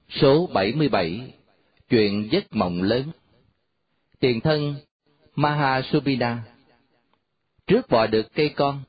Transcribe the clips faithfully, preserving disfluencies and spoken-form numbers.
Số bảy mươi bảy. Chuyện giấc mộng lớn. Tiền thân Mahasubina. Trước bò được cây con.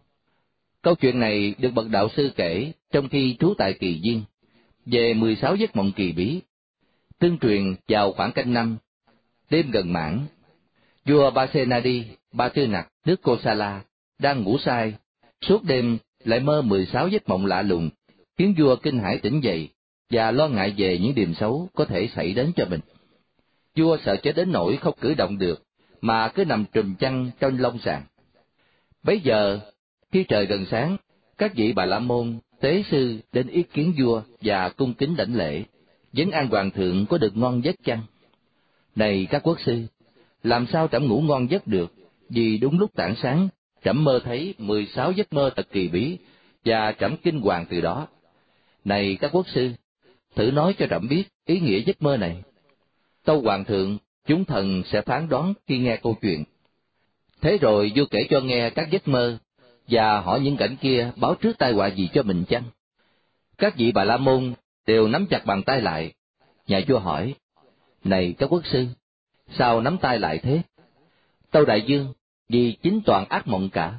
Câu chuyện này được bậc đạo sư kể trong khi trú tại Kỳ Viên, về mười sáu giấc mộng kỳ bí. Tương truyền vào khoảng canh năm, đêm gần mãn, vua Pasenadi, Ba Tư Nặc, nước Kosala, đang ngủ say, suốt đêm lại mơ mười sáu giấc mộng lạ lùng, khiến vua kinh hãi tỉnh dậy và lo ngại về những điềm xấu có thể xảy đến cho mình. Vua sợ chết đến nỗi không cử động được, mà cứ nằm trùm chăn trong lông sàn. Bấy giờ, khi trời gần sáng, các vị Bà La Môn, tế sư đến ý kiến vua và cung kính đảnh lễ, vấn an hoàng thượng có được ngon giấc chăng? Này các quốc sư, làm sao trẫm ngủ ngon giấc được, vì đúng lúc tảng sáng, trẫm mơ thấy mười sáu giấc mơ thật kỳ bí, và trẫm kinh hoàng từ đó. Này các quốc sư, thử nói cho trẫm biết ý nghĩa giấc mơ này. Tâu hoàng thượng, chúng thần sẽ phán đoán khi nghe câu chuyện. Thế rồi vua kể cho nghe các giấc mơ, và hỏi những cảnh kia báo trước tai họa gì cho mình chăng? Các vị Bà La Môn đều nắm chặt bàn tay lại. Nhà vua hỏi, này các quốc sư, sao nắm tay lại thế? Tâu đại vương, vì chính toàn ác mộng cả.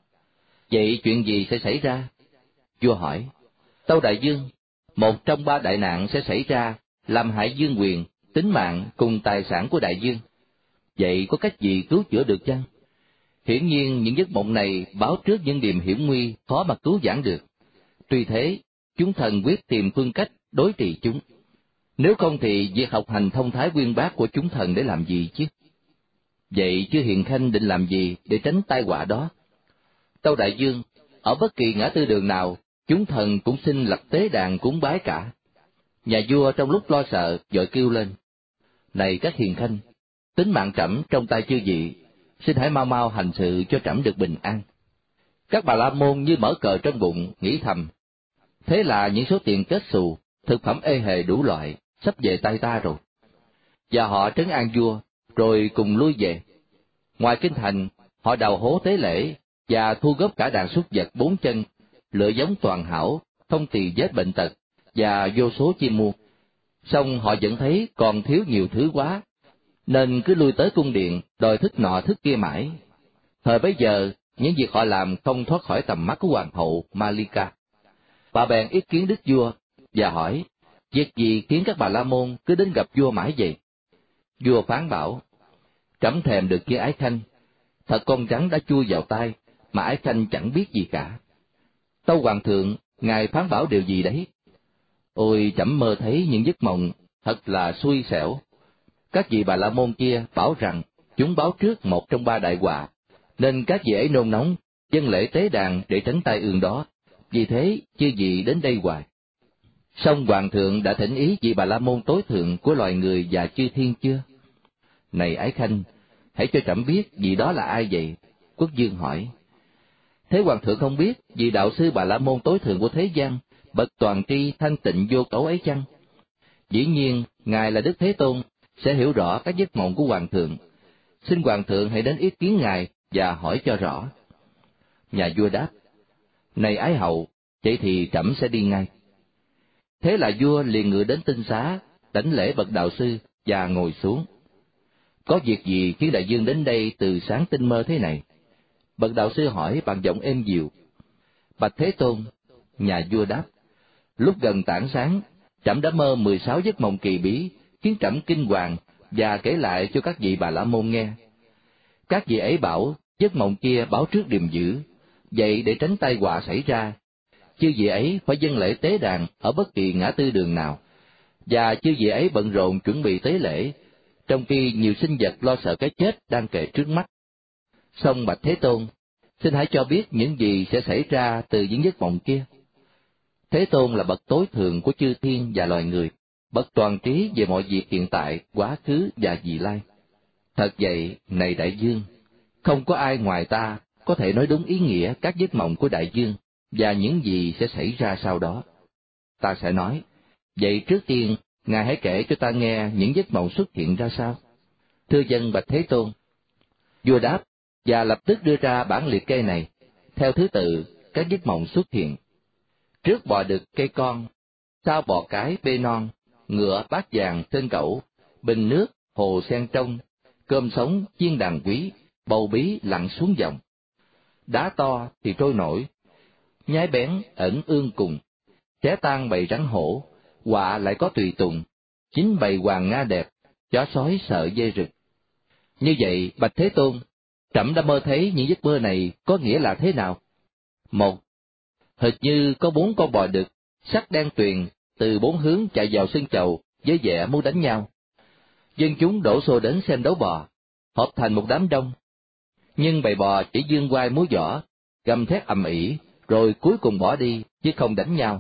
Vậy chuyện gì sẽ xảy ra? Vua hỏi, tâu đại vương, một trong ba đại nạn sẽ xảy ra, làm hại vương quyền, tính mạng cùng tài sản của đại vương. Vậy có cách gì cứu chữa được chăng? Hiển nhiên những giấc mộng này báo trước những điềm hiểm nguy khó mà cứu vãn được. Tuy thế, chúng thần quyết tìm phương cách đối trị chúng. Nếu không thì việc học hành thông thái uyên bác của chúng thần để làm gì chứ? Vậy chư hiền khanh định làm gì để tránh tai họa đó? Tâu đại vương, ở bất kỳ ngã tư đường nào, chúng thần cũng xin lập tế đàn cúng bái cả. Nhà vua trong lúc lo sợ vội kêu lên, này các hiền khanh, tính mạng trẫm trong tay chư vị, xin hãy mau mau hành sự cho trẫm được bình an. Các Bà La Môn như mở cờ trong bụng, nghĩ thầm, thế là những số tiền kết xù, thực phẩm ê hề đủ loại, sắp về tay ta rồi. Và họ trấn an vua, rồi cùng lui về. Ngoài kinh thành, họ đào hố tế lễ, và thu góp cả đàn súc vật bốn chân, lựa giống toàn hảo, không tỳ vết bệnh tật, và vô số chim muôn. Song họ vẫn thấy còn thiếu nhiều thứ quá, nên cứ lui tới cung điện, đòi thức nọ thức kia mãi. Thời bấy giờ, những việc họ làm không thoát khỏi tầm mắt của hoàng hậu Malika. Bà bèn ý kiến đức vua, và hỏi, việc gì khiến các Bà La Môn cứ đến gặp vua mãi vậy? Vua phán bảo, trẫm thèm được kia ái khanh, thật con rắn đã chui vào tai, mà ái khanh chẳng biết gì cả. Tâu hoàng thượng, ngài phán bảo điều gì đấy? Ôi, trẫm mơ thấy những giấc mộng, thật là xui xẻo. Các vị Bà La Môn kia bảo rằng chúng báo trước một trong ba đại họa, nên các vị ấy nôn nóng dâng lễ tế đàn để tránh tai ương đó. Vì thế chư vị đến đây hoài. Song hoàng thượng đã thỉnh ý vị Bà La Môn tối thượng của loài người và chư thiên chưa? Này ái khanh, hãy cho trẫm biết vị đó là ai vậy? Quốc vương hỏi. Thế hoàng thượng không biết vị đạo sư Bà La Môn tối thượng của thế gian, bậc toàn tri thanh tịnh vô cấu ấy chăng? Dĩ nhiên ngài là Đức Thế Tôn, sẽ hiểu rõ các giấc mộng của hoàng thượng. Xin hoàng thượng hãy đến ý kiến ngài và hỏi cho rõ. Nhà vua đáp, này ái hậu, vậy thì trẫm sẽ đi ngay. Thế là vua liền ngự đến tinh xá, đảnh lễ bậc đạo sư và ngồi xuống. Có việc gì khiến đại vương đến đây từ sáng tinh mơ thế này? Bậc đạo sư hỏi bằng giọng êm dịu. Bạch Thế Tôn, nhà vua đáp, lúc gần tảng sáng, trẫm đã mơ mười sáu giấc mộng kỳ bí, khiến trẫm kinh hoàng, và kể lại cho các vị Bà La Môn nghe. Các vị ấy bảo giấc mộng kia báo trước điềm dữ, vậy để tránh tai họa xảy ra, chư vị ấy phải dâng lễ tế đàn ở bất kỳ ngã tư đường nào, và chư vị ấy bận rộn chuẩn bị tế lễ, trong khi nhiều sinh vật lo sợ cái chết đang kề trước mắt. Song bạch Thế Tôn, xin hãy cho biết những gì sẽ xảy ra từ những giấc mộng kia. Thế Tôn là bậc tối thượng của chư thiên và loài người, bậc toàn trí về mọi việc hiện tại, quá khứ và vị lai. Thật vậy, này đại vương, không có ai ngoài ta có thể nói đúng ý nghĩa các giấc mộng của đại vương và những gì sẽ xảy ra sau đó. Ta sẽ nói, vậy trước tiên, ngài hãy kể cho ta nghe những giấc mộng xuất hiện ra sao. Thưa dân bạch Thế Tôn. Vua đáp, và lập tức đưa ra bản liệt kê này, theo thứ tự các giấc mộng xuất hiện. Trước bò đực cây con, sau bò cái bê non, ngựa bát vàng trên cẩu, bình nước, hồ sen trong, cơm sống, chiên đàn quý, bầu bí lặn xuống dòng. Đá to thì trôi nổi, nhái bén ẩn ương cùng, xé tan bầy rắn hổ, họa lại có tùy tùng, chính bầy hoàng nga đẹp, chó sói sợ dê rực. Như vậy, bạch Thế Tôn, trẫm đã mơ thấy những giấc mơ này có nghĩa là thế nào? Một, hệt như có bốn con bò đực, sắc đen tuyền, từ bốn hướng chạy vào sân chầu, với vẻ muốn đánh nhau. Dân chúng đổ xô đến xem đấu bò, họp thành một đám đông. Nhưng bầy bò chỉ giương quai múa võ, gầm thét ầm ĩ, rồi cuối cùng bỏ đi, chứ không đánh nhau.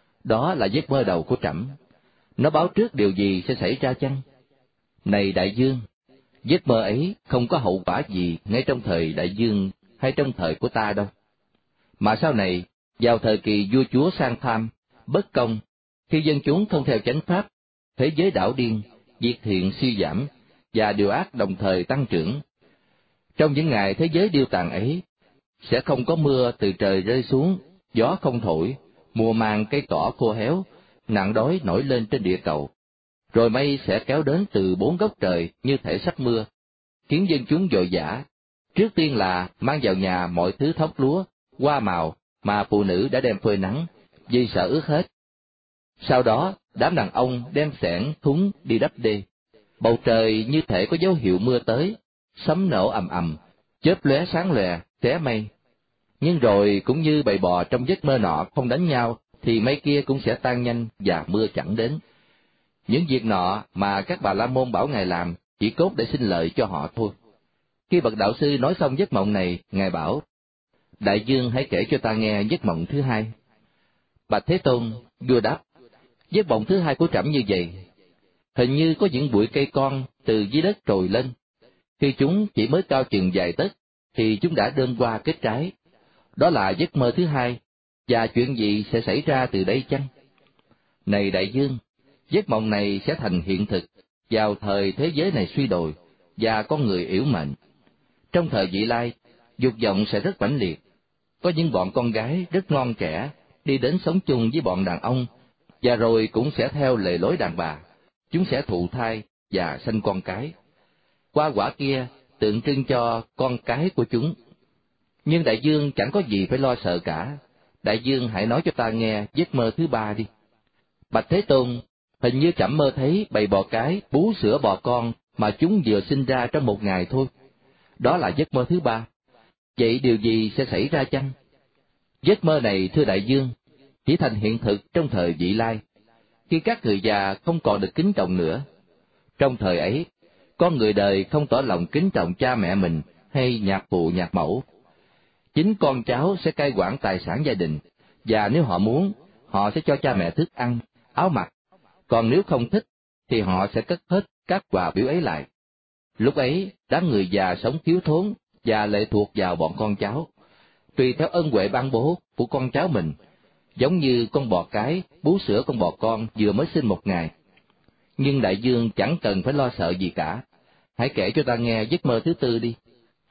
Đó là giấc mơ đầu của trẫm. Nó báo trước điều gì sẽ xảy ra chăng? Này đại vương, giấc mơ ấy không có hậu quả gì ngay trong thời đại vương hay trong thời của ta đâu. Mà sau này, vào thời kỳ vua chúa sang tham, bất công, khi dân chúng không theo chánh pháp, thế giới đảo điên, việc thiện suy giảm, và điều ác đồng thời tăng trưởng. Trong những ngày thế giới điêu tàn ấy, sẽ không có mưa từ trời rơi xuống, gió không thổi, mùa màng cây cỏ khô héo, nạn đói nổi lên trên địa cầu. Rồi mây sẽ kéo đến từ bốn góc trời như thể sắp mưa, khiến dân chúng vội vã. Trước tiên là mang vào nhà mọi thứ thóc lúa, hoa màu mà phụ nữ đã đem phơi nắng, vì sợ ướt hết. Sau đó, đám đàn ông đem xẻng, thúng đi đắp đê. Bầu trời như thể có dấu hiệu mưa tới, sấm nổ ầm ầm, chớp lóe sáng lòe, xé mây. Nhưng rồi cũng như bầy bò trong giấc mơ nọ không đánh nhau, thì mây kia cũng sẽ tan nhanh và mưa chẳng đến. Những việc nọ mà các bà la môn bảo ngài làm chỉ cốt để sinh lợi cho họ thôi. Khi bậc đạo sư nói xong giấc mộng này, ngài bảo: đại vương hãy kể cho ta nghe giấc mộng thứ hai. Bạch Thế Tôn, vua đáp: giấc mộng thứ hai của trẫm như vậy. Hình như có những bụi cây con từ dưới đất trồi lên. Khi chúng chỉ mới cao chừng vài tấc, thì chúng đã đơm hoa kết trái. Đó là giấc mơ thứ hai, và chuyện gì sẽ xảy ra từ đây chăng? Này đại vương, giấc mộng này sẽ thành hiện thực vào thời thế giới này suy đồi và con người yểu mệnh. Trong thời vị lai, dục vọng sẽ rất mãnh liệt. Có những bọn con gái rất non trẻ đi đến sống chung với bọn đàn ông, và rồi cũng sẽ theo lề lối đàn bà. Chúng sẽ thụ thai và sanh con cái. Hoa quả kia tượng trưng cho con cái của chúng. Nhưng đại vương chẳng có gì phải lo sợ cả. Đại vương hãy nói cho ta nghe giấc mơ thứ ba đi. Bạch Thế Tôn, hình như trẫm mơ thấy bầy bò cái bú sữa bò con mà chúng vừa sinh ra trong một ngày thôi. Đó là giấc mơ thứ ba. Vậy điều gì sẽ xảy ra chăng? Giấc mơ này, thưa đại vương, chỉ thành hiện thực trong thời vị lai, khi các người già không còn được kính trọng nữa. Trong thời ấy, con người đời không tỏ lòng kính trọng cha mẹ mình hay nhạc phụ nhạc mẫu. Chính con cháu sẽ cai quản tài sản gia đình, và nếu họ muốn, họ sẽ cho cha mẹ thức ăn, áo mặc. Còn nếu không thích, thì họ sẽ cất hết các quà biếu ấy lại. Lúc ấy, đám người già sống thiếu thốn và lệ thuộc vào bọn con cháu, tùy theo ân huệ ban bố của con cháu mình, giống như con bò cái bú sữa con bò con vừa mới sinh một ngày. Nhưng đại vương chẳng cần phải lo sợ gì cả. Hãy kể cho ta nghe giấc mơ thứ tư đi.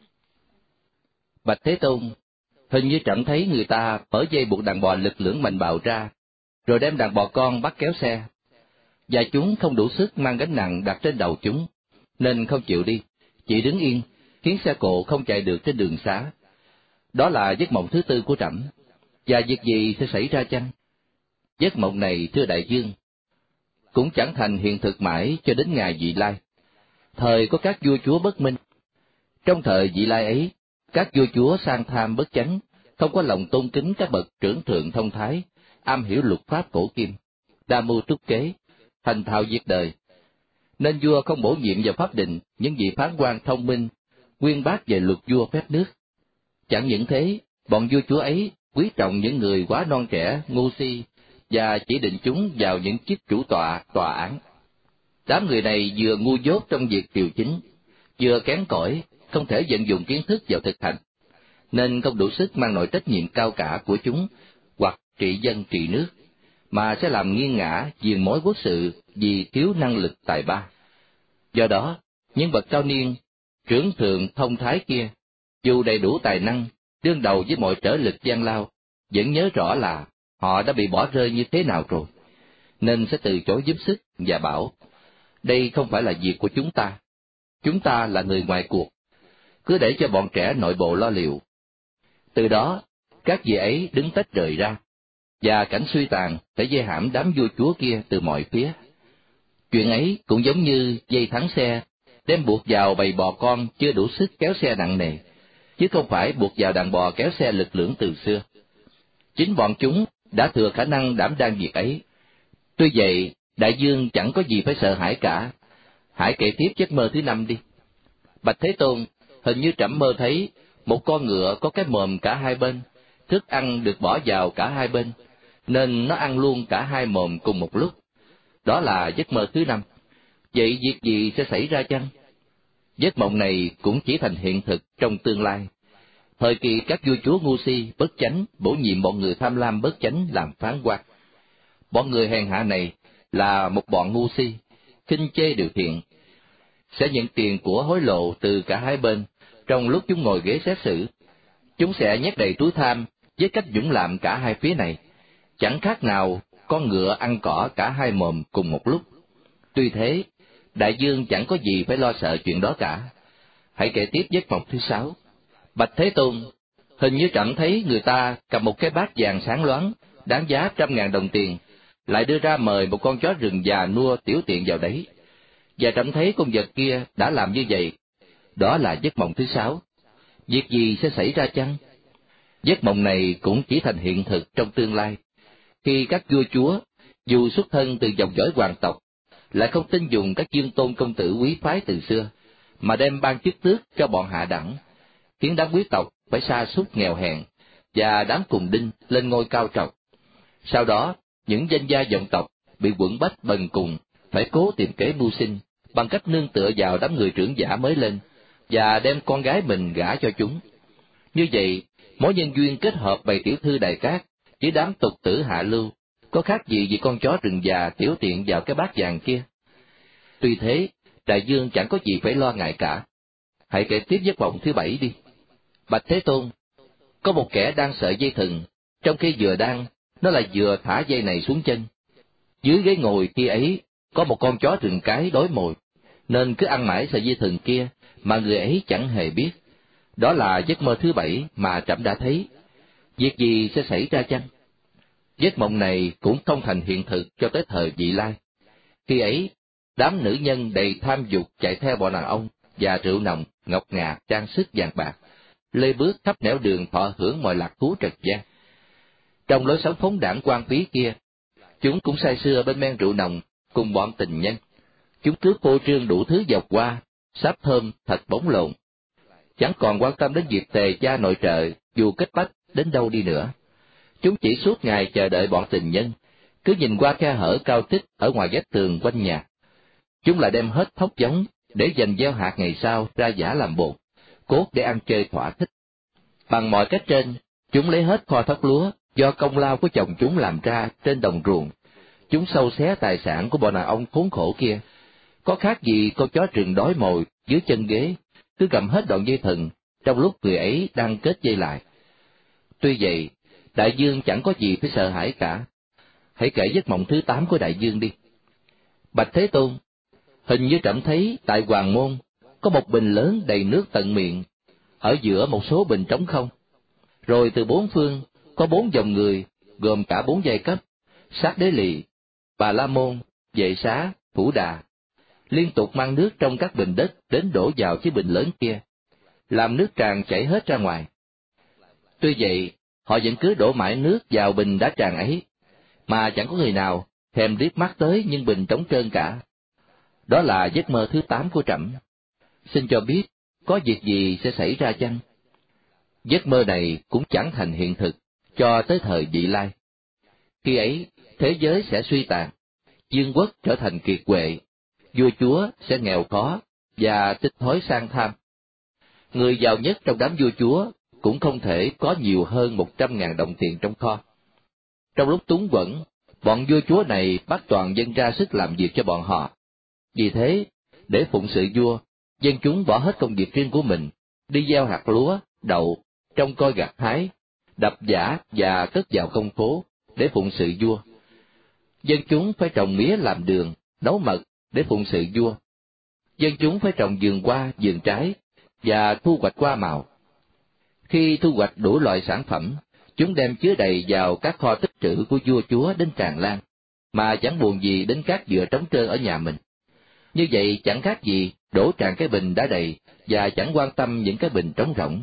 Bạch Thế Tôn, hình như trẫm thấy người ta mở dây buộc đàn bò lực lưỡng mạnh bạo ra, rồi đem đàn bò con bắt kéo xe, và chúng không đủ sức mang gánh nặng đặt trên đầu chúng, nên không chịu đi, chỉ đứng yên, khiến xe cộ không chạy được trên đường xá. Đó là giấc mộng thứ tư của trẫm. Và việc gì sẽ xảy ra chăng? Giấc mộng này, thưa đại vương, cũng chẳng thành hiện thực mãi cho đến ngày vị lai. Thời có các vua chúa bất minh. Trong thời vị lai ấy, các vua chúa sang tham bất chánh, không có lòng tôn kính các bậc trưởng thượng thông thái, am hiểu luật pháp cổ kim, đa mưu túc kế, thành thạo việc đời. Nên vua không bổ nhiệm vào pháp định những vị phán quan thông minh, uyên bác về luật vua phép nước. Chẳng những thế, bọn vua chúa ấy quý trọng những người quá non trẻ, ngu si, và chỉ định chúng vào những chức chủ tọa, tòa án. Đám người này vừa ngu dốt trong việc điều chính, vừa kén cỏi, không thể vận dụng kiến thức vào thực hành, nên không đủ sức mang nổi trách nhiệm cao cả của chúng, hoặc trị dân trị nước, mà sẽ làm nghiêng ngã diền mối quốc sự vì thiếu năng lực tài ba. Do đó, những bậc cao niên, trưởng thượng thông thái kia, dù đầy đủ tài năng, đương đầu với mọi trở lực gian lao, vẫn nhớ rõ là họ đã bị bỏ rơi như thế nào rồi. nên sẽ từ chối giúp sức và bảo, đây không phải là việc của chúng ta, chúng ta là người ngoài cuộc, cứ để cho bọn trẻ nội bộ lo liệu. Từ đó, các vị ấy đứng tách rời ra, và cảnh suy tàn phải dây hãm đám vua chúa kia từ mọi phía. Chuyện ấy cũng giống như dây thắng xe, đem buộc vào bầy bò con chưa đủ sức kéo xe nặng nề, chứ không phải buộc vào đàn bò kéo xe lực lưỡng từ xưa. Chính bọn chúng đã thừa khả năng đảm đang việc ấy. Tuy vậy, đại dương chẳng có gì phải sợ hãi cả. Hãy kể tiếp giấc mơ thứ năm đi. Bạch Thế Tôn, hình như trẫm mơ thấy một con ngựa có cái mồm cả hai bên, thức ăn được bỏ vào cả hai bên, nên nó ăn luôn cả hai mồm cùng một lúc. Đó là giấc mơ thứ năm. Vậy việc gì sẽ xảy ra chăng? Giấc mộng này cũng chỉ thành hiện thực trong tương lai. Thời kỳ các vua chúa ngu si, bất chánh, bổ nhiệm bọn người tham lam bất chánh làm phán quan. Bọn người hèn hạ này là một bọn ngu si, khinh chê điều thiện, sẽ nhận tiền của hối lộ từ cả hai bên trong lúc chúng ngồi ghế xét xử. Chúng sẽ nhét đầy túi tham với cách dũng làm cả hai phía này, chẳng khác nào con ngựa ăn cỏ cả hai mồm cùng một lúc. Tuy thế, đại dương chẳng có gì phải lo sợ chuyện đó cả. Hãy kể tiếp giấc mộng thứ sáu. Bạch Thế Tôn, hình như trẫm thấy người ta cầm một cái bát vàng sáng loáng, đáng giá trăm ngàn đồng tiền, lại đưa ra mời một con chó rừng già nua tiểu tiện vào đấy. Và trẫm thấy con vật kia đã làm như vậy. Đó là giấc mộng thứ sáu. Việc gì sẽ xảy ra chăng? Giấc mộng này cũng chỉ thành hiện thực trong tương lai, khi các vua chúa, dù xuất thân từ dòng dõi hoàng tộc, lại không tin dùng các dương tôn công tử quý phái từ xưa, mà đem ban chức tước cho bọn hạ đẳng, khiến đám quý tộc phải sa sút nghèo hèn, và đám cùng đinh lên ngôi cao trọc. Sau đó, những danh gia vọng tộc bị quẫn bách bần cùng, phải cố tìm kế mưu sinh bằng cách nương tựa vào đám người trưởng giả mới lên, và đem con gái mình gả cho chúng. Như vậy, mối nhân duyên kết hợp bầy tiểu thư Đài Cát với đám tục tử hạ lưu, có khác gì vì con chó rừng già tiểu tiện vào cái bát vàng kia? Tuy thế, đại dương chẳng có gì phải lo ngại cả. Hãy kể tiếp giấc mộng thứ bảy đi. Bạch Thế Tôn, có một kẻ đang sợi dây thừng, trong khi vừa đang, nó là vừa thả dây này xuống chân. Dưới ghế ngồi khi ấy, có một con chó rừng cái đói mồi, nên cứ ăn mãi sợi dây thừng kia, mà người ấy chẳng hề biết. Đó là giấc mơ thứ bảy mà trẫm đã thấy. Việc gì sẽ xảy ra chăng? Giấc mộng này cũng không thành hiện thực cho tới thời vị lai. Khi ấy, đám nữ nhân đầy tham dục chạy theo bọn đàn ông và rượu nồng, ngọc ngà, trang sức vàng bạc, lê bước khắp nẻo đường thọ hưởng mọi lạc thú trần gian. Trong lối sống phóng đãng quan phí kia, chúng cũng say sưa bên men rượu nồng cùng bọn tình nhân. Chúng cứ phô trương đủ thứ dọc qua, sáp thơm thật bóng lộn, chẳng còn quan tâm đến việc tề gia nội trợ dù kết bách đến đâu đi nữa. Chúng chỉ suốt ngày chờ đợi bọn tình nhân, cứ nhìn qua khe hở cao tích ở ngoài vách tường quanh nhà. Chúng lại đem hết thóc giống để dành gieo hạt ngày sau ra giả làm bột, cốt để ăn chơi thỏa thích. Bằng mọi cách trên, chúng lấy hết kho thóc lúa do công lao của chồng chúng làm ra trên đồng ruộng. Chúng sâu xé tài sản của bọn đàn ông khốn khổ kia. Có khác gì con chó rừng đói mồi dưới chân ghế, cứ gặm hết đoạn dây thừng trong lúc người ấy đang kết dây lại. Tuy vậy, đại dương chẳng có gì phải sợ hãi cả. Hãy kể giấc mộng thứ tám của đại dương đi. Bạch Thế Tôn, hình như trẫm thấy tại Hoàng Môn có một bình lớn đầy nước tận miệng, ở giữa một số bình trống không. Rồi từ bốn phương có bốn dòng người, gồm cả bốn giai cấp: Sát Đế Lì, Bà La Môn, Vệ Xá, Thủ Đà, liên tục mang nước trong các bình đất đến đổ vào chiếc bình lớn kia, làm nước tràn chảy hết ra ngoài. Tuy vậy, họ vẫn cứ đổ mãi nước vào bình đã tràn ấy, mà chẳng có người nào thèm liếc mắt tới những bình trống trơn cả. Đó là giấc mơ thứ tám của trẫm. Xin cho biết, có việc gì sẽ xảy ra chăng? Giấc mơ này cũng chẳng thành hiện thực cho tới thời vị lai. Khi ấy, thế giới sẽ suy tàn, dương quốc trở thành kiệt quệ, vua chúa sẽ nghèo khó và tích thói sang tham. Người giàu nhất trong đám vua chúa cũng không thể có nhiều hơn một trăm ngàn đồng tiền trong kho. Trong lúc túng quẫn, bọn vua chúa này bắt toàn dân ra sức làm việc cho bọn họ. Vì thế, để phụng sự vua, dân chúng bỏ hết công việc riêng của mình, đi gieo hạt lúa, đậu, trông coi gặt hái, đập giã và cất vào công phố để phụng sự vua. Dân chúng phải trồng mía làm đường, nấu mật để phụng sự vua. Dân chúng phải trồng vườn hoa, vườn trái và thu hoạch hoa màu. Khi thu hoạch đủ loại sản phẩm, chúng đem chứa đầy vào các kho tích trữ của vua chúa đến tràn lan, mà chẳng buồn gì đến các dừa trống trơn ở nhà mình. Như vậy chẳng khác gì đổ tràn cái bình đã đầy và chẳng quan tâm những cái bình trống rỗng.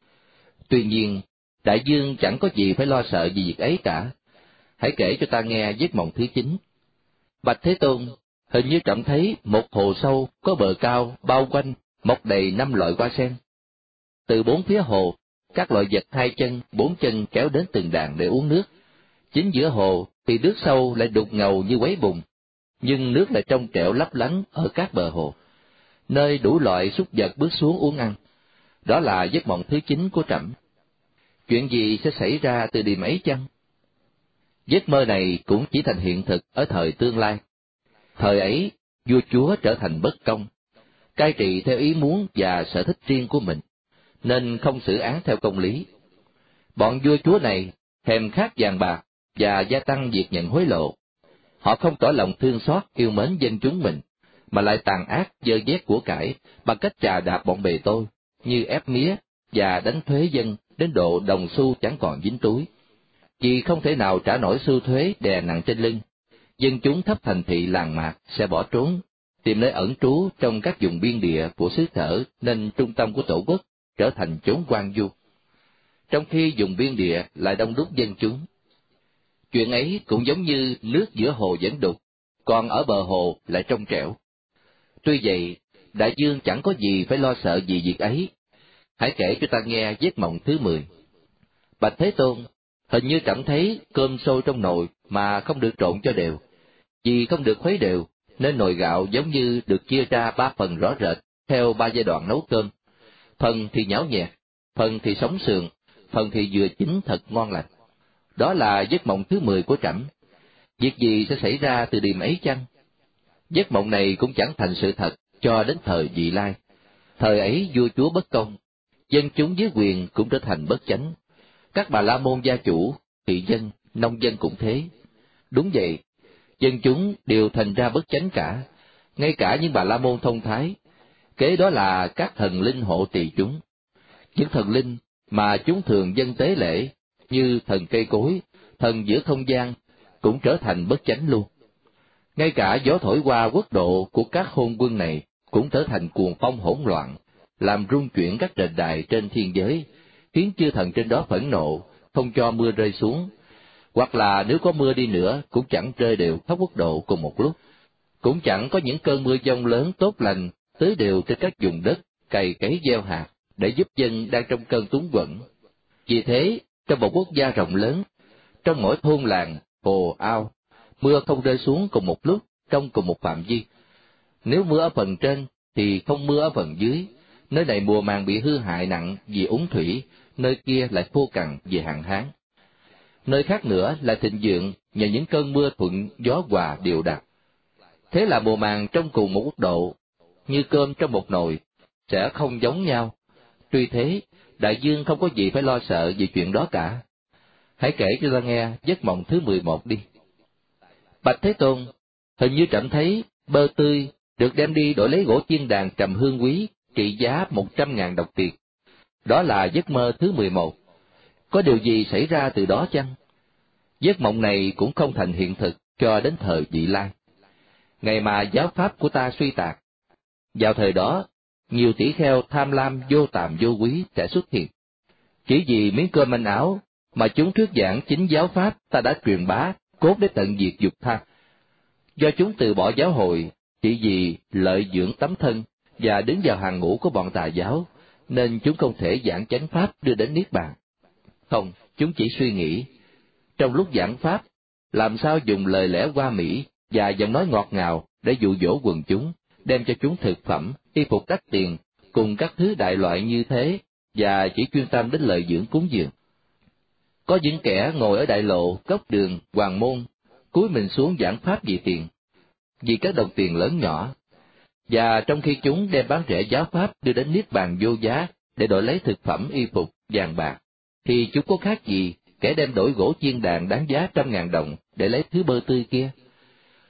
Tuy nhiên, đại dương chẳng có gì phải lo sợ vì việc ấy cả. Hãy kể cho ta nghe giấc mộng thứ chín. Bạch Thế Tôn, hình như trẫm thấy một hồ sâu có bờ cao bao quanh, mọc đầy năm loại hoa sen. Từ bốn phía hồ, các loại vật hai chân, bốn chân kéo đến từng đàn để uống nước. Chính giữa hồ thì nước sâu lại đục ngầu như quấy bùn, nhưng nước lại trong trẻo lấp lánh ở các bờ hồ, nơi đủ loại súc vật bước xuống uống ăn. Đó là giấc mộng thứ chín của trẫm. Chuyện gì sẽ xảy ra từ đêm ấy chăng? Giấc mơ này cũng chỉ thành hiện thực ở thời tương lai. Thời ấy, vua chúa trở thành bất công, cai trị theo ý muốn và sở thích riêng của mình, nên không xử án theo công lý. Bọn vua chúa này thèm khát vàng bạc và gia tăng việc nhận hối lộ. Họ không tỏ lòng thương xót yêu mến dân chúng mình, mà lại tàn ác dơ vét của cải bằng cách chà đạp bọn bề tôi, như ép mía và đánh thuế dân đến độ đồng xu chẳng còn dính túi. Vì không thể nào trả nổi xu thuế đè nặng trên lưng, dân chúng thấp thành thị làng mạc sẽ bỏ trốn, tìm nơi ẩn trú trong các vùng biên địa của xứ sở, nên trung tâm của tổ quốc trở thành chốn hoang vu, trong khi vùng biên địa lại đông đúc dân chúng. Chuyện ấy cũng giống như nước giữa hồ vẫn đục, còn ở bờ hồ lại trong trẻo. Tuy vậy, đại dương chẳng có gì phải lo sợ vì việc ấy. Hãy kể cho ta nghe giấc mộng thứ mười. Bạch Thế Tôn, hình như trẫm thấy cơm sôi trong nồi mà không được trộn cho đều. Vì không được khuấy đều, nên nồi gạo giống như được chia ra ba phần rõ rệt, theo ba giai đoạn nấu cơm. Phần thì nhão nhẹt, phần thì sống sườn, phần thì vừa chín thật ngon lành. Đó là giấc mộng thứ mười của trẫm. Việc gì sẽ xảy ra từ đêm ấy chăng? Giấc mộng này cũng chẳng thành sự thật cho đến thời vị lai. Thời ấy vua chúa bất công, dân chúng dưới quyền cũng trở thành bất chánh. Các bà la môn gia chủ, thị dân, nông dân cũng thế. Đúng vậy, dân chúng đều thành ra bất chánh cả, ngay cả những bà la môn thông thái. Kế đó là các thần linh hộ trì chúng. Những thần linh mà chúng thường dâng tế lễ, như thần cây cối, thần giữa không gian, cũng trở thành bất chánh luôn. Ngay cả gió thổi qua quốc độ của các hôn quân này cũng trở thành cuồng phong hỗn loạn, làm rung chuyển các đền đài trên thiên giới, khiến chư thần trên đó phẫn nộ, không cho mưa rơi xuống, hoặc là nếu có mưa đi nữa cũng chẳng rơi đều khắp quốc độ cùng một lúc, cũng chẳng có những cơn mưa giông lớn tốt lành tưới đều trên các vùng đất cày cấy gieo hạt để giúp dân đang trong cơn túng quẫn. Vì thế, trong một quốc gia rộng lớn, trong mỗi thôn làng, hồ ao, mưa không rơi xuống cùng một lúc trong cùng một phạm vi. Nếu mưa ở phần trên thì không mưa ở phần dưới, nơi này mùa màng bị hư hại nặng vì úng thủy, nơi kia lại khô cằn vì hạn hán. Nơi khác nữa là thịnh vượng nhờ những cơn mưa thuận gió hòa đều đặn. Thế là mùa màng trong cùng một quốc độ, như cơm trong một nồi, sẽ không giống nhau. Tuy thế, đại dương không có gì phải lo sợ về chuyện đó cả. Hãy kể cho ta nghe giấc mộng thứ mười một đi. Bạch Thế Tôn, hình như trẫm thấy bơ tươi được đem đi đổi lấy gỗ chiên đàn trầm hương quý, trị giá một trăm ngàn đồng tiền. Đó là giấc mơ thứ mười một. Có điều gì xảy ra từ đó chăng? Giấc mộng này cũng không thành hiện thực cho đến thời vị lai. Ngày mà giáo pháp của ta suy tàn, vào thời đó, nhiều tỷ kheo tham lam vô tàm vô quý sẽ xuất hiện. Chỉ vì miếng cơm manh áo mà chúng thuyết giảng chính giáo pháp ta đã truyền bá, cốt để tận diệt dục tham. Do chúng từ bỏ giáo hội chỉ vì lợi dưỡng tấm thân và đứng vào hàng ngũ của bọn tà giáo, nên chúng không thể giảng chánh pháp đưa đến niết bàn. Không, chúng chỉ suy nghĩ, trong lúc giảng pháp, làm sao dùng lời lẽ hoa mỹ và giọng nói ngọt ngào để dụ dỗ quần chúng, đem cho chúng thực phẩm, y phục đắt tiền, cùng các thứ đại loại như thế, và chỉ chuyên tâm đến lợi dưỡng cúng dường. Có những kẻ ngồi ở đại lộ, cốc đường, hoàng môn, cúi mình xuống giảng pháp vì tiền, vì các đồng tiền lớn nhỏ, và trong khi chúng đem bán rẻ giáo pháp đưa đến niết bàn vô giá để đổi lấy thực phẩm, y phục, vàng bạc, thì chúng có khác gì kẻ đem đổi gỗ chiên đàn đáng giá trăm ngàn đồng để lấy thứ bơ tươi kia,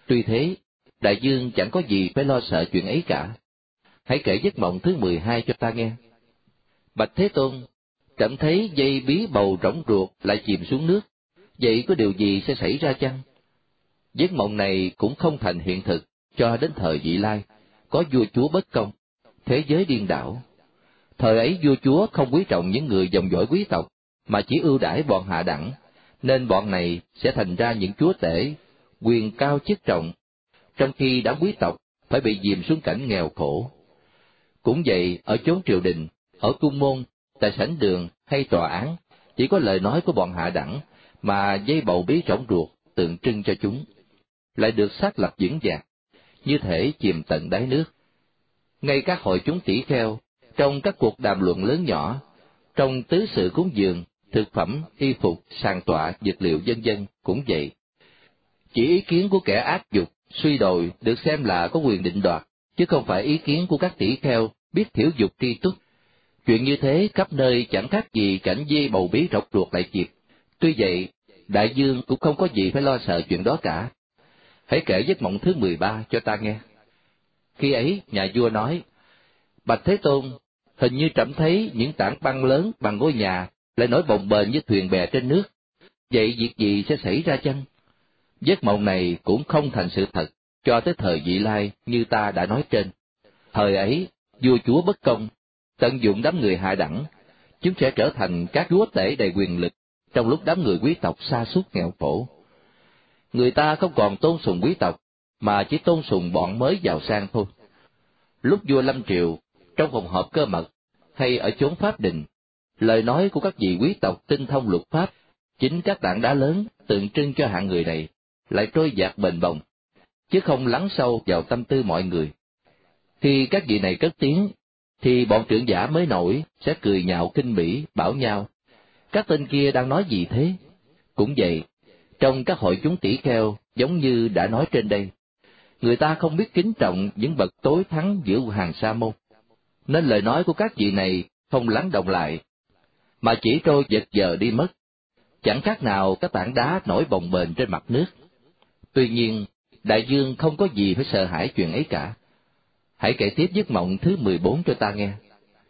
Tuy thế, đại dương chẳng có gì phải lo sợ chuyện ấy cả. Hãy kể giấc mộng thứ mười hai cho ta nghe. Bạch Thế Tôn, trẫm thấy dây bí bầu rỗng ruột lại chìm xuống nước, vậy có điều gì sẽ xảy ra chăng? Giấc mộng này cũng không thành hiện thực cho đến thời vị lai, có vua chúa bất công, thế giới điên đảo. Thời ấy vua chúa không quý trọng những người dòng dõi quý tộc, mà chỉ ưu đãi bọn hạ đẳng, nên bọn này sẽ thành ra những chúa tể, quyền cao chức trọng, trong khi đám quý tộc phải bị dìm xuống cảnh nghèo khổ. Cũng vậy, ở chốn triều đình, ở cung môn, tại sảnh đường hay tòa án, chỉ có lời nói của bọn hạ đẳng, mà dây bầu bí rỗng ruột tượng trưng cho chúng, lại được xác lập vững vàng, như thể chìm tận đáy nước. Ngay các hội chúng tỷ kheo, trong các cuộc đàm luận lớn nhỏ, trong tứ sự cúng dường, thực phẩm, y phục, sàn tọa, dược liệu vân vân cũng vậy. Chỉ ý kiến của kẻ ác dục, suy đồi được xem là có quyền định đoạt, chứ không phải ý kiến của các tỷ kheo biết thiểu dục tri túc. Chuyện như thế khắp nơi chẳng khác gì cảnh dây bầu bí rỗng ruột lại chìm. Tuy vậy, đại dương cũng không có gì phải lo sợ chuyện đó cả. Hãy kể giấc mộng thứ mười ba cho ta nghe. Khi ấy, nhà vua nói, Bạch Thế Tôn, hình như trẫm thấy những tảng băng lớn bằng ngôi nhà lại nổi bồng bềnh như thuyền bè trên nước. Vậy việc gì sẽ xảy ra chăng? Giấc mộng này cũng không thành sự thật cho tới thời vị lai như ta đã nói trên. Thời ấy, vua chúa bất công, tận dụng đám người hạ đẳng, chúng sẽ trở thành các chúa tể đầy quyền lực, trong lúc đám người quý tộc sa sút nghèo khổ. Người ta không còn tôn sùng quý tộc, mà chỉ tôn sùng bọn mới giàu sang thôi. Lúc vua lâm triều, trong phòng họp cơ mật, hay ở chốn pháp đình, lời nói của các vị quý tộc tinh thông luật pháp, chính các tảng đá lớn tượng trưng cho hạng người này, lại trôi dạt bềnh bồng, chứ không lắng sâu vào tâm tư mọi người. Khi các vị này cất tiếng, thì bọn trưởng giả mới nổi sẽ cười nhạo khinh bỉ, bảo nhau, các tên kia đang nói gì thế? Cũng vậy, trong các hội chúng tỷ kheo, giống như đã nói trên đây, người ta không biết kính trọng những bậc tối thắng giữa hàng sa môn, nên lời nói của các vị này không lắng động lại, mà chỉ trôi giật giờ đi mất, chẳng khác nào các tảng đá nổi bồng bềnh trên mặt nước. Tuy nhiên, đại dương không có gì phải sợ hãi chuyện ấy cả. Hãy kể tiếp giấc mộng thứ mười bốn cho ta nghe.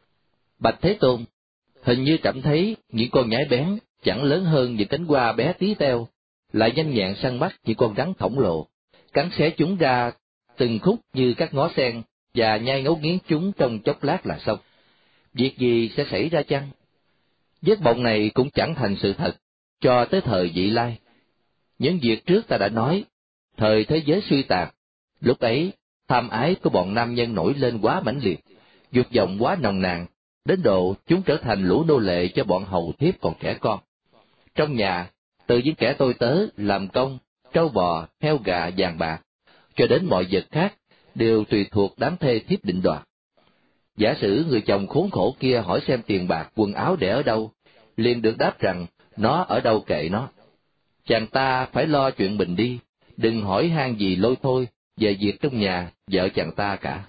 Bạch Thế Tôn, hình như trẫm thấy những con nhái bén chẳng lớn hơn những cánh hoa bé tí teo, lại nhanh nhẹn săn bắt những con rắn khổng lồ, cắn xé chúng ra từng khúc như các ngó sen, và nhai ngấu nghiến chúng trong chốc lát là xong. Việc gì sẽ xảy ra chăng? Giấc mộng này cũng chẳng thành sự thật cho tới thời vị lai. Những việc trước ta đã nói, thời thế giới suy tàn, lúc ấy tham ái của bọn nam nhân nổi lên quá mãnh liệt, dục vọng quá nồng nàn, đến độ chúng trở thành lũ nô lệ cho bọn hầu thiếp còn trẻ con. Trong nhà, từ những kẻ tôi tớ làm công, trâu bò, heo gà, vàng bạc, cho đến mọi vật khác, đều tùy thuộc đám thê thiếp định đoạt. Giả sử người chồng khốn khổ kia hỏi xem tiền bạc, quần áo để ở đâu, liền được đáp rằng nó ở đâu kệ nó. Chàng ta phải lo chuyện mình đi, đừng hỏi han gì lôi thôi về việc trong nhà vợ chàng ta cả.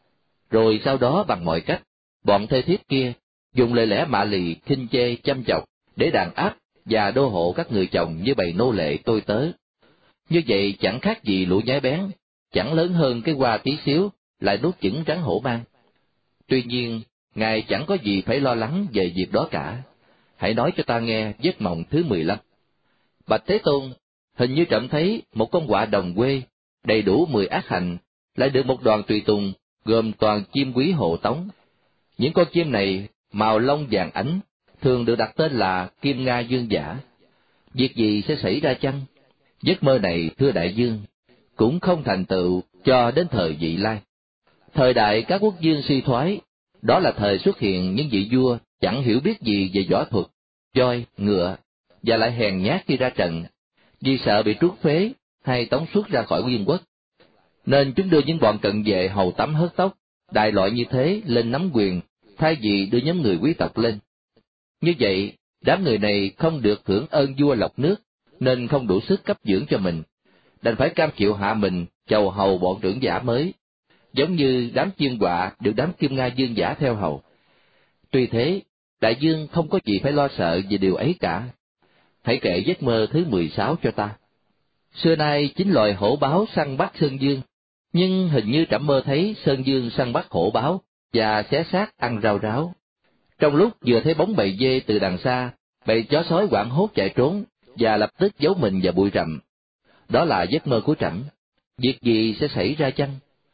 Rồi sau đó bằng mọi cách, bọn thê thiếp kia dùng lời lẽ mạ lì, khinh chê, chăm chọc để đàn áp và đô hộ các người chồng như bầy nô lệ tôi tớ. Như vậy chẳng khác gì lũ nhái bén, chẳng lớn hơn cái hoa tí xíu lại nuốt chửng rắn hổ mang. Tuy nhiên, ngài chẳng có gì phải lo lắng về việc đó cả. Hãy nói cho ta nghe giấc mộng thứ mười lăm. Bạch Thế Tôn, hình như trẫm thấy một con quạ đồng quê, đầy đủ mười ác hạnh, lại được một đoàn tùy tùng, gồm toàn chim quý hộ tống. Những con chim này màu lông vàng ánh, thường được đặt tên là Kim Nga Dương Giả. Việc gì sẽ xảy ra chăng? Giấc mơ này, thưa đại dương, cũng không thành tựu cho đến thời vị lai. Thời đại các quốc vương suy thoái, đó là thời xuất hiện những vị vua chẳng hiểu biết gì về võ thuật, voi, ngựa, và lại hèn nhát khi ra trận, vì sợ bị truất phế hay tống xuất ra khỏi vương quốc. Nên chúng đưa những bọn cận vệ hầu tắm hớt tóc, đại loại như thế lên nắm quyền, thay vì đưa nhóm người quý tộc lên. Như vậy, đám người này không được hưởng ơn vua lọc nước, nên không đủ sức cấp dưỡng cho mình, đành phải cam chịu hạ mình chầu hầu bọn trưởng giả mới, giống như đám chiên quạ được đám Kim Nga Dương Giả theo hầu. Tuy thế, đại dương không có gì phải lo sợ về điều ấy cả. Hãy kể giấc mơ thứ mười sáu cho ta. Xưa nay chính loài hổ báo săn bắt sơn dương, nhưng hình như trẫm mơ thấy sơn dương săn bắt hổ báo và xé xác ăn rau ráo. Trong lúc vừa thấy bóng bầy dê từ đằng xa, bầy chó sói hoảng hốt chạy trốn và lập tức giấu mình vào bụi rậm. Đó là giấc mơ của trẫm. Việc gì sẽ xảy ra chăng?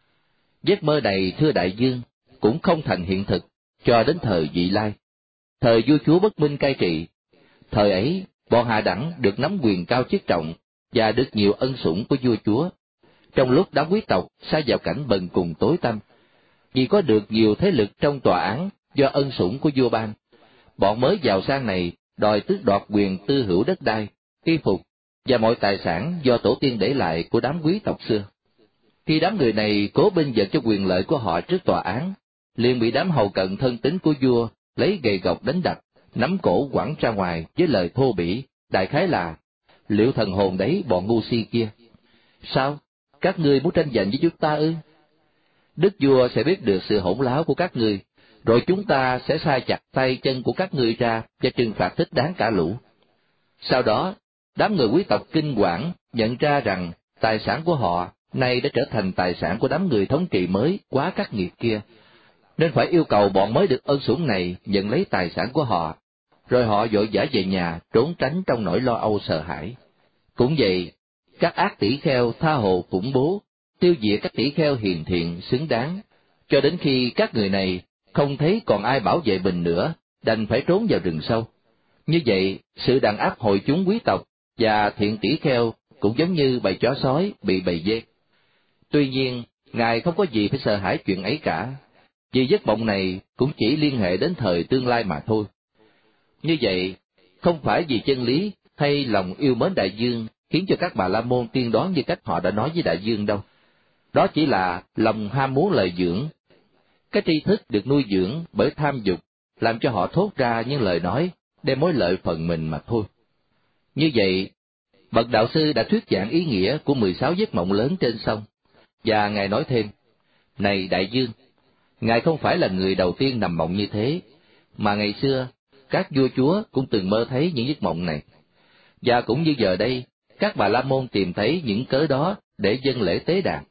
Giấc mơ này, thưa đại dương, cũng không thành hiện thực cho đến thời Vị Lai, thời vua chúa bất minh cai trị. Thời ấy, bọn hạ đẳng được nắm quyền cao chức trọng và được nhiều ân sủng của vua chúa, trong lúc đám quý tộc sa vào cảnh bần cùng tối tăm. Vì có được nhiều thế lực trong tòa án do ân sủng của vua ban, bọn mới giàu sang này đòi tước đoạt quyền tư hữu đất đai, y phục và mọi tài sản do tổ tiên để lại của đám quý tộc xưa. Khi đám người này cố binh vực cho quyền lợi của họ trước tòa án, liền bị đám hầu cận thân tín của vua lấy gậy gộc đánh đập, nắm cổ quẳng ra ngoài với lời thô bỉ, đại khái là: liệu thần hồn đấy bọn ngu si kia. Sao? Các ngươi muốn tranh giành với chúng ta ư? Đức vua sẽ biết được sự hỗn láo của các ngươi, rồi chúng ta sẽ sai chặt tay chân của các ngươi ra và trừng phạt thích đáng cả lũ. Sau đó, đám người quý tộc kinh quản nhận ra rằng tài sản của họ nay đã trở thành tài sản của đám người thống trị mới quá khắc nghiệt kia, nên phải yêu cầu bọn mới được ân sủng này nhận lấy tài sản của họ, rồi họ vội vã về nhà trốn tránh trong nỗi lo âu sợ hãi. Cũng vậy, các ác tỷ kheo tha hồ khủng bố, tiêu diệt các tỷ kheo hiền thiện xứng đáng, cho đến khi các người này không thấy còn ai bảo vệ mình nữa, đành phải trốn vào rừng sâu. Như vậy, sự đàn áp hội chúng quý tộc và thiện tỷ kheo cũng giống như bầy chó sói bị bầy dê. Tuy nhiên, Ngài không có gì phải sợ hãi chuyện ấy cả, vì giấc mộng này cũng chỉ liên hệ đến thời tương lai mà thôi. Như vậy, không phải vì chân lý hay lòng yêu mến đại dương khiến cho các bà la môn tiên đoán như cách họ đã nói với đại dương đâu. Đó chỉ là lòng ham muốn lợi dưỡng. Cái tri thức được nuôi dưỡng bởi tham dục làm cho họ thốt ra những lời nói đem mối lợi phần mình mà thôi. Như vậy, bậc đạo sư đã thuyết giảng ý nghĩa của mười sáu giấc mộng lớn trên sông, và Ngài nói thêm: này đại dương, Ngài không phải là người đầu tiên nằm mộng như thế, mà ngày xưa các vua chúa cũng từng mơ thấy những giấc mộng này. Và cũng như giờ đây, các bà la môn tìm thấy những cớ đó để dâng lễ tế đàn.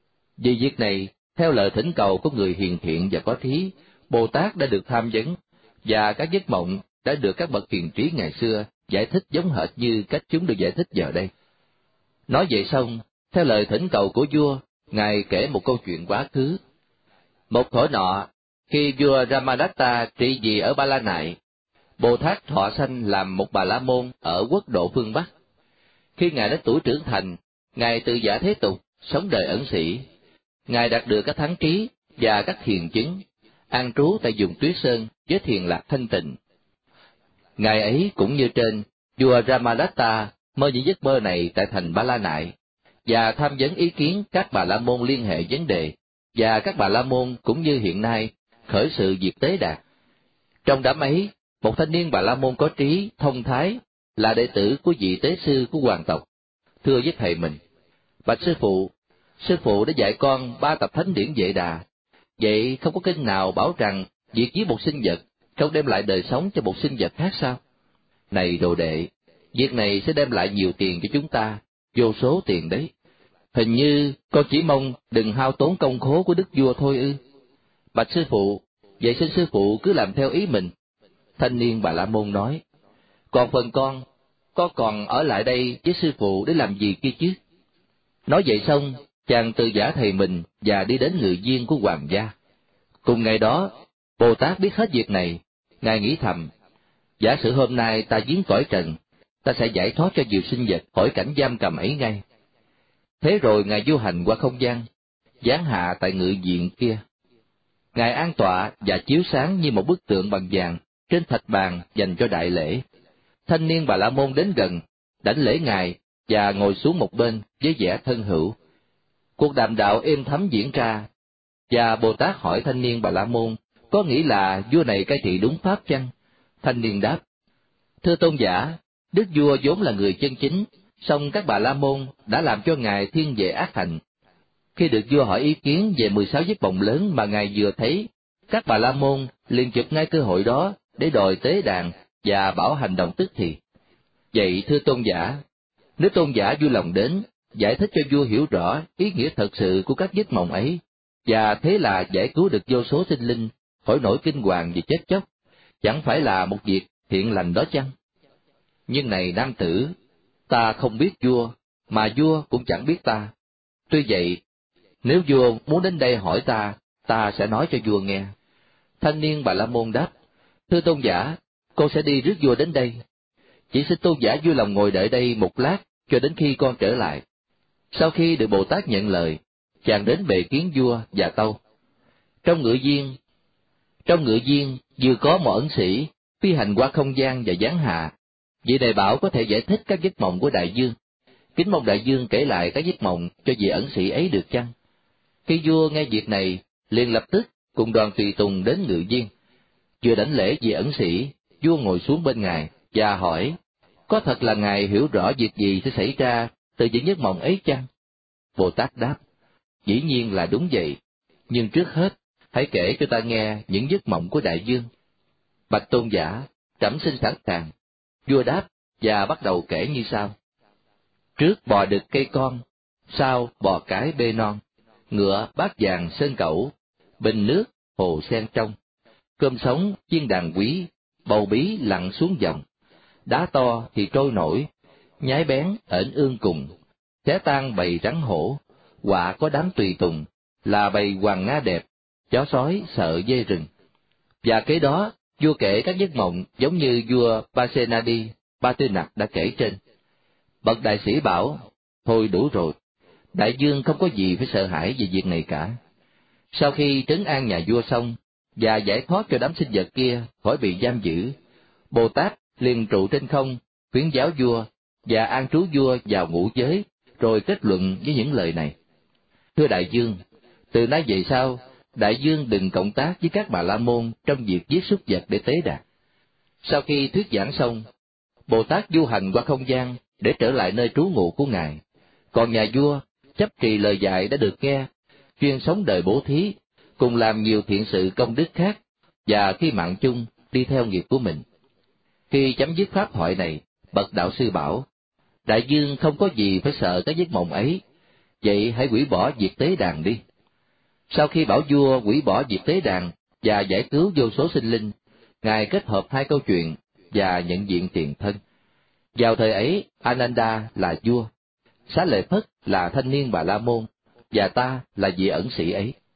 Vì việc này, theo lời thỉnh cầu của người hiền thiện và có thí, Bồ Tát đã được tham vấn, và các giấc mộng đã được các bậc hiền trí ngày xưa giải thích giống hệt như cách chúng được giải thích giờ đây. Nói vậy xong, theo lời thỉnh cầu của vua, Ngài kể một câu chuyện quá khứ. Một thuở nọ, khi vua Ramadatta trị vì ở Ba La Nại, Bồ Tát thọ sanh làm một bà la môn ở quốc độ phương Bắc. Khi Ngài đến tuổi trưởng thành, Ngài tự giả thế tục, sống đời ẩn sĩ. Ngài đạt được các thắng trí và các hiền chứng, an trú tại vùng Tuyết Sơn với thiền lạc thanh tịnh. Ngài ấy cũng như trên, vua Ramadatta mơ những giấc mơ này tại thành Ba La Nại, và tham vấn ý kiến các bà la môn liên hệ vấn đề, và các bà la môn cũng như hiện nay khởi sự việc tế đàn. Trong đám ấy, một thanh niên bà la môn có trí, thông thái, là đệ tử của vị tế sư của hoàng tộc, thưa với thầy mình: bạch sư phụ, sư phụ đã dạy con ba tập thánh điển Vệ Đà, vậy không có kinh nào bảo rằng việc giết một sinh vật không đem lại đời sống cho một sinh vật khác sao? Này đồ đệ, việc này sẽ đem lại nhiều tiền cho chúng ta, vô số tiền đấy. Hình như con chỉ mong đừng hao tốn công khố của đức vua thôi ư? Bạch sư phụ, vậy xin sư phụ cứ làm theo ý mình. Thanh niên bà la môn nói: còn phần con, con còn ở lại đây với sư phụ để làm gì kia chứ? Nói vậy xong, chàng từ giả thầy mình và đi đến ngự viên của hoàng gia. Cùng ngày đó, Bồ Tát biết hết việc này. Ngài nghĩ thầm: giả sử hôm nay ta giếng cõi trần, ta sẽ giải thoát cho nhiều sinh vật khỏi cảnh giam cầm ấy ngay. Thế rồi Ngài du hành qua không gian, giáng hạ tại ngự viện kia. Ngài an tọa và chiếu sáng như một bức tượng bằng vàng trên thạch bàn dành cho đại lễ. Thanh niên bà la môn đến gần, đảnh lễ Ngài và ngồi xuống một bên với vẻ thân hữu. Cuộc đàm đạo êm thấm diễn ra, và Bồ Tát hỏi thanh niên bà la môn có nghĩ là vua này cai trị đúng pháp chăng? Thanh niên đáp: thưa tôn giả, đức vua vốn là người chân chính, song các bà la môn đã làm cho ngài thiên về ác hành. Khi được vua hỏi ý kiến về mười sáu giấc mộng lớn mà ngài vừa thấy, các bà la môn liền chụp ngay cơ hội đó để đòi tế đàn và bảo hành động tức thì. Vậy thưa tôn giả, Nếu tôn giả vui lòng đến, giải thích cho vua hiểu rõ ý nghĩa thật sự của các giấc mộng ấy, và thế là giải cứu được vô số sinh linh khỏi nỗi kinh hoàng và chết chóc, chẳng phải là một việc thiện lành đó chăng? Nhưng này nam tử, ta không biết vua, mà vua cũng chẳng biết ta. Tuy vậy, nếu vua muốn đến đây hỏi ta, ta sẽ nói cho vua nghe. Thanh niên Bà La Môn đáp, thưa tôn giả, con sẽ đi rước vua đến đây. Chỉ xin tôn giả vui lòng ngồi đợi đây một lát, cho đến khi con trở lại. Sau khi được Bồ Tát nhận lời, chàng đến bề kiến vua và tâu. Trong ngự viên, trong ngự viên vừa có một ẩn sĩ, phi hành qua không gian và giáng hạ. Vị này bảo có thể giải thích các giấc mộng của đại vương. Kính mong đại vương kể lại các giấc mộng cho vị ẩn sĩ ấy được chăng? Khi vua nghe việc này, liền lập tức cùng đoàn tùy tùng đến ngự viên. Vừa đảnh lễ vị ẩn sĩ, vua ngồi xuống bên ngài và hỏi, có thật là ngài hiểu rõ việc gì sẽ xảy ra từ những giấc mộng ấy chăng? Bồ Tát đáp, dĩ nhiên là đúng vậy, nhưng trước hết, hãy kể cho ta nghe những giấc mộng của đại vương. Bạch tôn giả, trẫm xin sẵn sàng. Vua đáp và bắt đầu kể như sau. Trước bò đực cây con, sau bò cái bê non, ngựa bát vàng sơn cẩu, bình nước hồ sen trong, cơm sống chiên đàn quý, bầu bí lặn xuống dòng, đá to thì trôi nổi, nhái bén ẩn ương cùng, xé tan bầy rắn hổ, quạ có đám tùy tùng, là bầy hoàng nga đẹp, chó sói sợ dê rừng. Và kế đó, vua kể các giấc mộng giống như vua Pasenadi, Ba Tư Nặc đã kể trên. Bậc đại sĩ bảo, thôi đủ rồi, đại vương không có gì phải sợ hãi về việc này cả. Sau khi trấn an nhà vua xong, và giải thoát cho đám sinh vật kia khỏi bị giam giữ, Bồ Tát liền trụ trên không, khuyến giáo vua, và an trú vua vào ngũ giới, rồi kết luận với những lời này. Thưa đại vương, từ nay về sau, đại vương đừng cộng tác với các Bà La Môn trong việc giết súc vật để tế đạt. Sau khi thuyết giảng xong, Bồ Tát du hành qua không gian để trở lại nơi trú ngụ của ngài. Còn nhà vua chấp trì lời dạy đã được nghe, chuyên sống đời bố thí, cùng làm nhiều thiện sự công đức khác, và khi mạng chung đi theo nghiệp của mình. Khi chấm dứt pháp thoại này, bậc đạo sư bảo, đại vương không có gì phải sợ cái giấc mộng ấy, vậy hãy hủy bỏ việc tế đàn đi. Sau khi bảo vua hủy bỏ việc tế đàn và giải cứu vô số sinh linh, ngài kết hợp hai câu chuyện và nhận diện tiền thân. Vào thời ấy, Ananda là vua, Xá Lợi Phất là thanh niên Bà La Môn, và ta là vị ẩn sĩ ấy.